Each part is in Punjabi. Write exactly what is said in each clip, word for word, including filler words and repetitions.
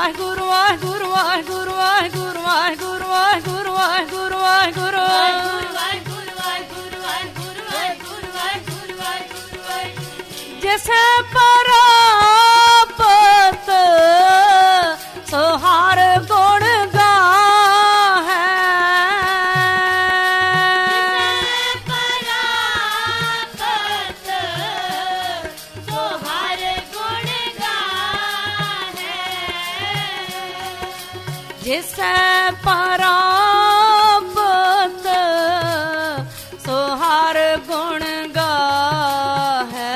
ਵਾਹਿਗੁਰੂ ਵਾਹਿਗੁਰੂ ਵਾਹਿਗੁਰੂ ਵਾਹਿਗੁਰੂ ਵਾਹਿਗੁਰੂ ਵਾਹਿਗੁਰੂ ਵਾਹਿਗੁਰੂ ਵਾਹਿਗੁਰੂ ਜਿਸ ਪਰਾਪਤ ਸੋ ਹਰ ਗੁਣ ਗਾਹੈ ਸੋ ਹਰ ਗੁਣ ਗਾਹੈ ਜਿਸ ਪਰਾਪਤ ਸੋ ਹਰ ਗੁਣ ਗਾਹੈ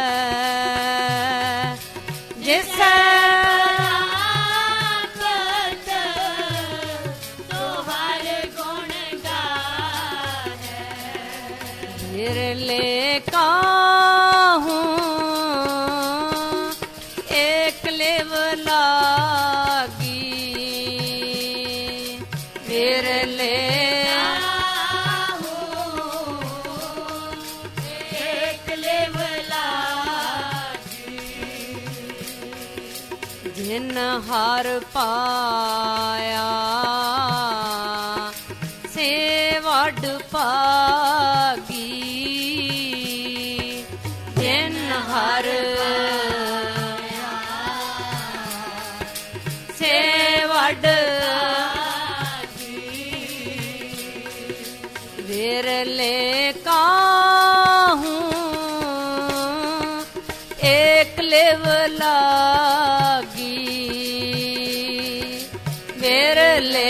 ਜਿਸ ਪਰਾਪਤ ਸੋ ਹਰ ਗੁਣ ਗਾਹੈ ਬਿਰਲੇ ਕਾਹੂੰ ਏਕ ਲਿਵ ਲਾਗੀ ਬਿਰਲੇ ਜਿਨ ਹਰ ਪਾਇਆ ਸੇ ਵੱਡ ਭਾਗੀ ਜਿਨ ਹਰ ਸੇ ਵੱਡ ਵਿਰਲੇ ਕਾਹੂੰ ਏਕ ਲਿਵ ਲਾਗੀ ਵਿਰਲੇ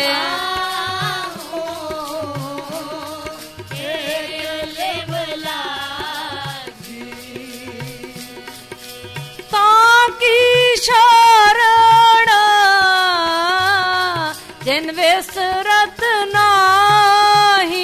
ਤਾਂ ਕੀ ਸ਼ਰਨ ਜਿਨ ਵਿਸਰਤ ਨਾਹੀ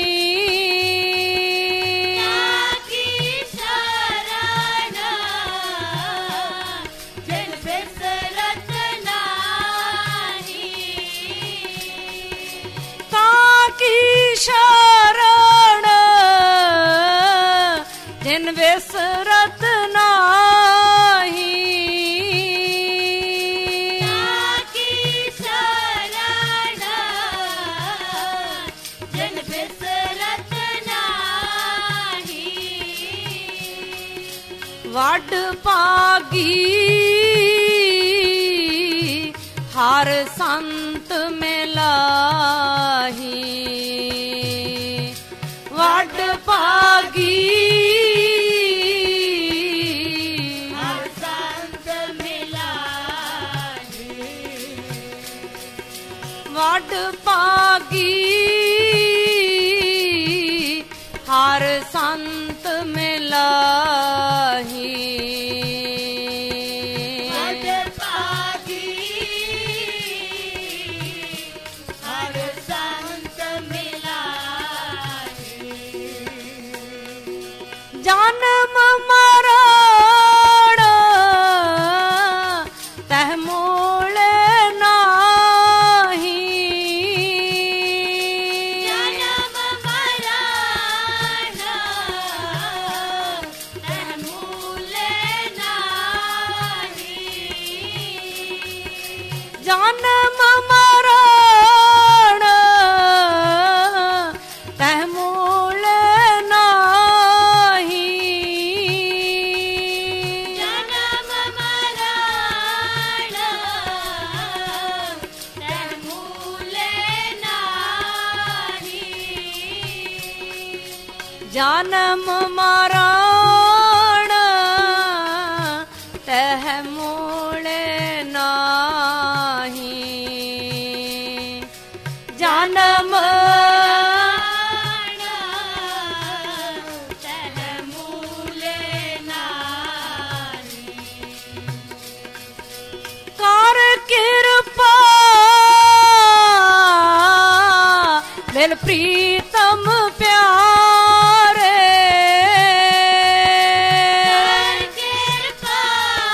ਸ਼ਰਨ ਜਿਨ ਵਿਸਰਤ ਨਾਹੀ ਕੀ ਸ਼ਰਨ ਜਿਨ ਵਿਸਰਤ ਨਾਹੀ ਵੱਡ ਭਾਗੀ ਹਰ ਸੰਤ ਮਿਲਾਹੀ ਵੱਡ ਭਾਗੀ ਹਰ ਸੰਤ ਮਿਲਾਹੀ ਵੱਡ ਭਾਗੀ ਹਰ ਸੰਤ ਮਿਲਾਹੀ ਵੱਡ ਭਾਗੀ ਹਰ ਸੰਤ ਮਿਲਾਹੀ ਜਨਮ ਮਰਨ ਤਹ ਮੂਲ ਨਾਹੀ ਜਨਮ ਮਰਨ ਤਹ ਮੂਲ ਨਾਹੀ ਜਨਮ ਮਰਨ ਤਹ ਮੂਲ ਨਾਹੀ ਜਨਮ ਮਰਨ ਤਹ ਮੂਲ ਨਾਹੀ ਜਨਮ ਮਰਨ ਤਹ ਮੂਲ ਨਾਹੀ ਜਨਮ ਤਹ ਮੂਲ ਨਾਹੀ ਕਰ ਕਿਰਪਾ ਮਿਲ ਪ੍ਰੀਤਮ ਪਿਆਰੇ ਕਿਰਪਾ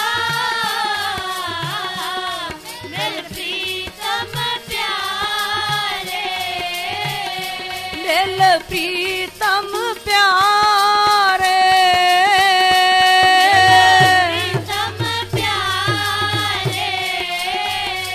ਮਿਲ ਪ੍ਰੀਤਮ ਪਿਆਰੇ ਮਿਲ ਪ੍ਰੀਤਮ ਪਿਆਰੇ ਪ੍ਰੀਤਮ ਪਿਆਰੇ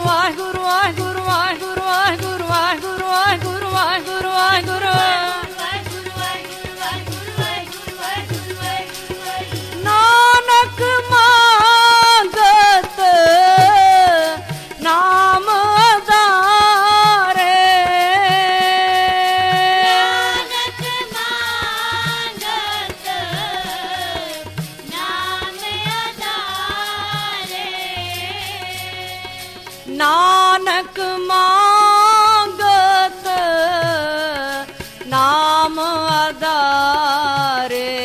ਵਾਹਿਗੁਰੂ ਵਾਹਿਗੁਰੂ ਵਾਹਿਗੁਰੂ ਵਾਹਿਗੁਰੂ ਵਾਹਿਗੁਰੂ ਵਾਹਿਗੁਰੂ ਵਾਹਿਗੁਰੂ ਵਾਹਿਗੁਰੂ ਨਾਨਕ ਮੰਗਤ ਨਾਮ ਆਧਾਰੇ ਨਾਨਕ ਮੰਗਤ ਨਾਮ ਆਧਾਰੇ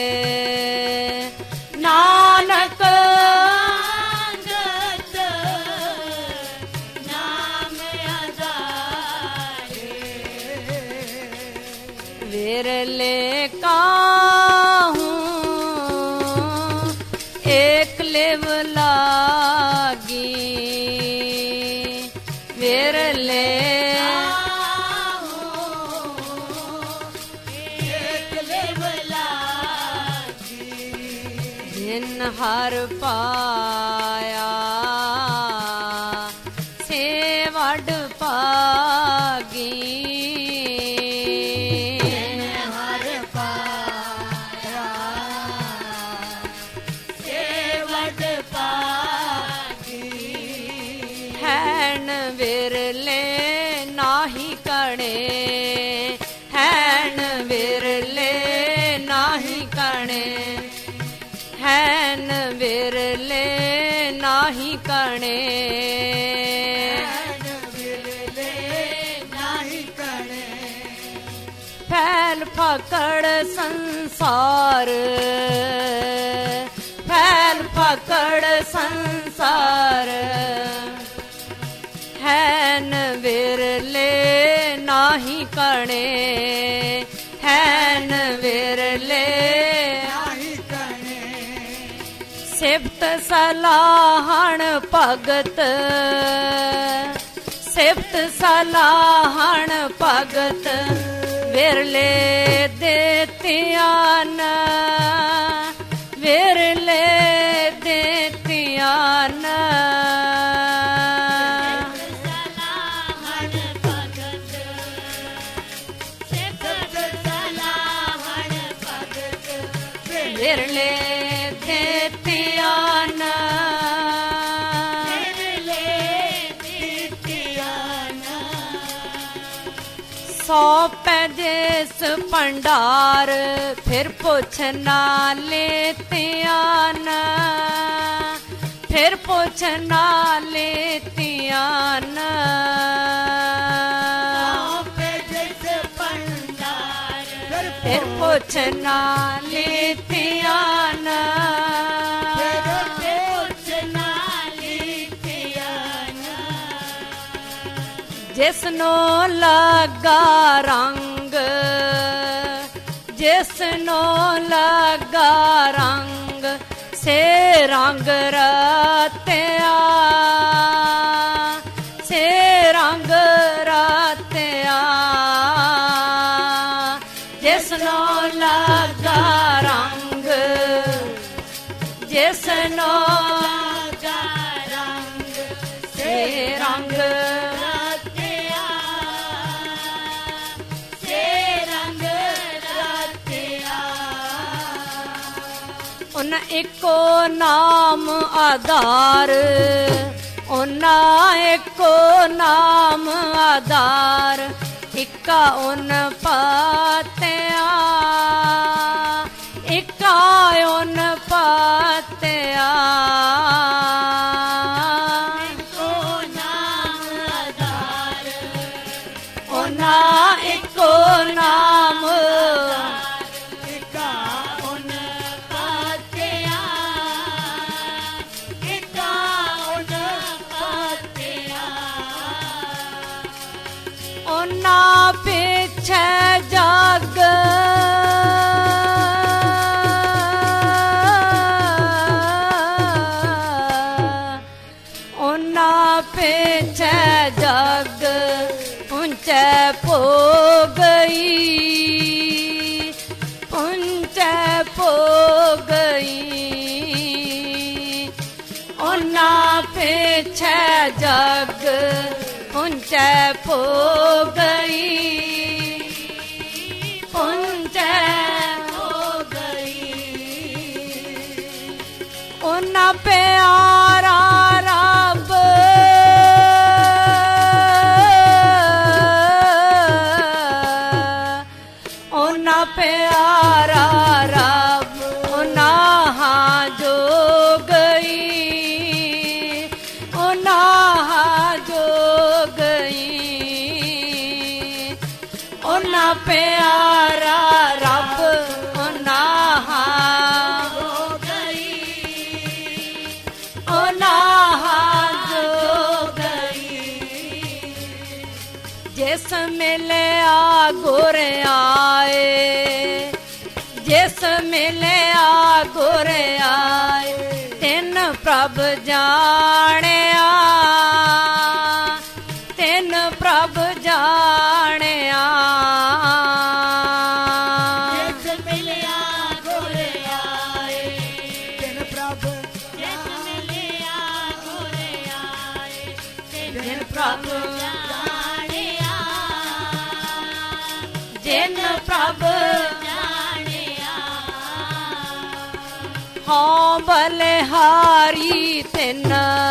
ਨਾਨਕ ਮੰਗਤ ਨਾਮ ਆਧਾਰੇ ਵਿਰਲੇ ਕਾਹੂ ਏਕ ਲਿਵ ਲਾਗੀ ਵਿਰਲੇ ਜਿਨ ਹਰ ਪਾਇਆ ਸੇ ਵਡ ਭਾਗੀ ਹਰ ਪਾਇਆ ਸੇਵਟ ਪਾਗੀ ਹੈਣ ਵਿਰਲੇ ਨਾਹੀ ਕਣੇ ਹੈਣ ਵਿਰਲੇ ਨਾਹੀ ਕਣੇ ਹੈਨ ਵਿਰਲੇ ਨਾਹੀ ਕਣੇ ਫੈਲ ਫਕੜ ਸੰਸਾਰ ਫੈਲ ਫਕੜ ਸੰਸਾਰ ਹੈਨ ਵਿਰਲੇ ਨਾਹੀ ਕਣੇ ਹੈਨ ਵਿਰਲੇ ਸਿਫਤ ਸਲਾਹਣ ਭਗਤ ਸਿਫਤ ਸਲਾਹਣ ਭਗਤ ਵਿਰਲੇ ਦੇਤਿਆਂ ਨ ਵਿਰਲੇ ਦੇਤਿਆਂ ਨ ਸਲਾਹਣ ਭਗਤ ਸਿਫਤ ਸਲਾਹਣ ਭਗਤ ਵਿਰਲੇ ਦੇਤਿਆਂ ਨ ਵਿਰਲੇ ਦਿੱਤਿਆਂ ਨ ਸੌ ਪੈ ਜਿਸ ਭੰਡਾਰ ਫਿਰ ਪੁੱਛ ਨਾ ਲੇਤਿਆਂ ਨ ਫਿਰ ਪੁੱਛ ਨਾ ਲੇਤਿਆਂ ਨ ਫਿਰ ਪੁੱਛ ਨਾ ਲੇਤਿਆਂ ਨ ਜਿਸਨੂੰ ਲੱਗਾ ਰੰਗ ਜਿਸਨੂੰ ਲੱਗਾ ਰੰਗ ਸੇ ਰੰਗ ਰਤਿਆ ਸੇ ਰੰਗ ਰਤਿਆ ਜਿਸਨੂੰ ਲੱਗਾ ਰੰਗ ਜਿਸਨੂੰ ਲੱਗਾ ਰੰਗ ਸੇ ਰੰਗ ਉਨ ਇੱਕੋ ਨਾਮ ਆਧਾਰ ਉਹਨਾਂ ਇੱਕੋ ਨਾਮ ਆਧਾਰ ਇੱਕਾ ਉਨ ਪਾਤਿਆ ਇੱਕਾ ਉਨ ਪਾਤਿਆ ਇੱਕੋ ਨਾਮ ਆਧਾਰ ਉਹਨਾਂ ਇੱਕੋ ਨਾਮ ਉਹਨਾਂ ਪਿੱਛੇ ਜਗ ਉਹਨਾਂ ਪਿੱਛੇ ਜਗ ਪੁੰਚੇ ਪੋ ਗਈ ਪੁੰਚੇ ਪੋ ਗਈ ਉਹਨਾਂ ना पीछे जग पुंचे पो गई, पुंचे हो गई। उन्ना प्यारा रब उन्ना प्यारा रब उन्ना हाँ जो गई, उन्ना हाँ जो गई। उन्ना प्यारा रब उन्ना हाँ हो गई, उन्ना हाँ जो गई। जिस मिले आ गुर आए, जिस मिले आ गुर आए, तिन प्रभ जानिया, तिन प्रभ जानिया। जिस मिलिया गुर आए, तिन प्रभ, जिस मिलिया गुर आए, तिन प्रभ जानिया, जिन प्रभ जानिया। हाँ बलिहारी तिन,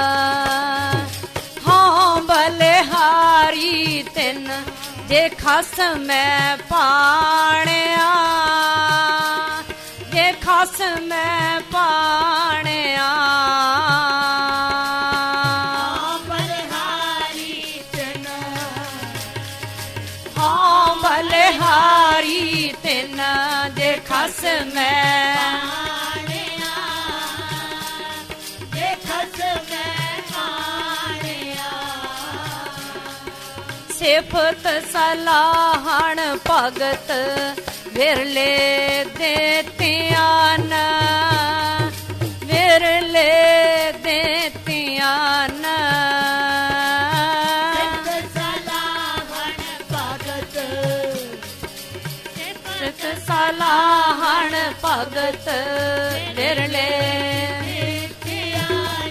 हाँ बलिहारी तिन, जे खस मैं पाणिया, जे खस मैं पाणिया। हाँ बलिहारी तिन, हाँ बलिहारी तिन, जे खस मैं पाणिया, जे खस मैं पाणिया। सिफत सलाहण भगत विरले देतियां न, विरले देतियां न। सिफत सलाहण भगत, सिफत सलाहण भगत विरले नित्यान,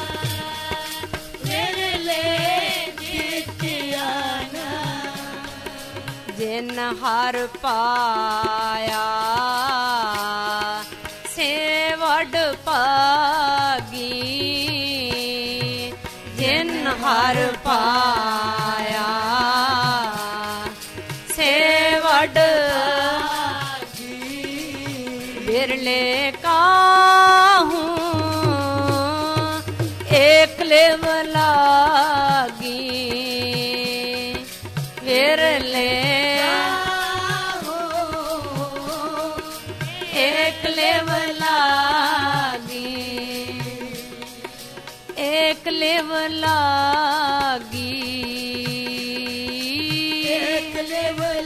विरले नित्यान। जिन हर पाया से वड पागी, जिन हर पाया से वड बिरले काहूँ एक लेव लागी, विरले एक लेव लागी, एक लेव लागी। एक लेव